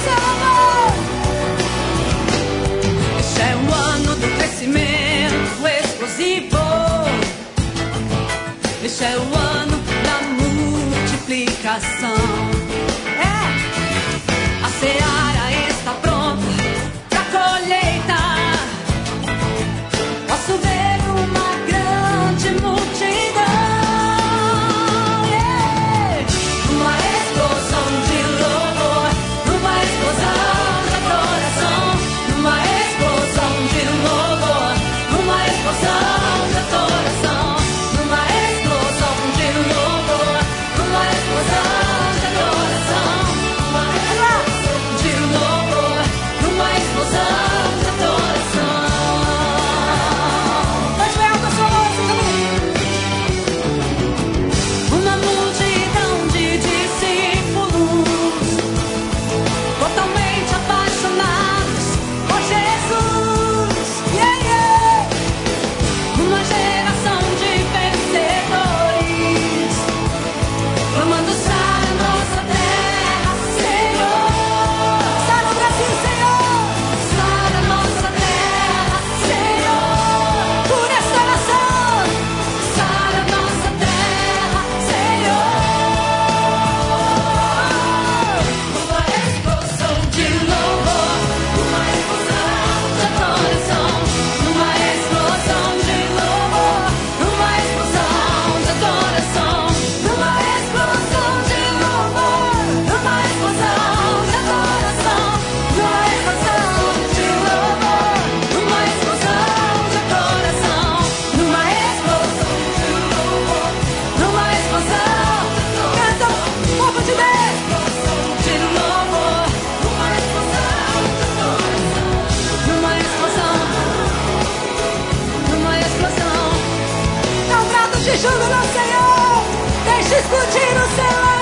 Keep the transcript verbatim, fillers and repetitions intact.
seu amor. Este é o ano do crescimento explosivo. Este é o ano da multiplicação. É, a seara está pronta pra colheita. Posso ver uma grande multidão. Yeah. Uma explosão de louvor, uma explosão de adoração, uma explosão de louvor, uma explosão de adoração, uma explosão de louvor, uma explosão de adoração, uma explosão de louvor, uma explosão de adoração. Faz bem alto a sua voz, Uma multidão de discípulos totalmente apaixonados por Jesus. Yeah, yeah. Uma geração de vencedores clamando: sara nossa terra, Senhor. Sara o Brasil, Senhor. Sara nossa terra, Senhor. Por esta nação. Sara nossa terra, Senhor. Uma explosão de louvor, uma explosão de adoração, uma explosão de louvor, uma explosão de adoração, uma explosão de louvor, uma explosão de adoração, uma explosão de louvor, uma explosão de adoração, uma explosão de louvor, uma explosão de adoração. Canta, povo de Deus. De louvor, uma explosão de adoração, uma explosão, uma explosão. Dá um grado de júbilo ao Senhor. Deixa explodir o céu.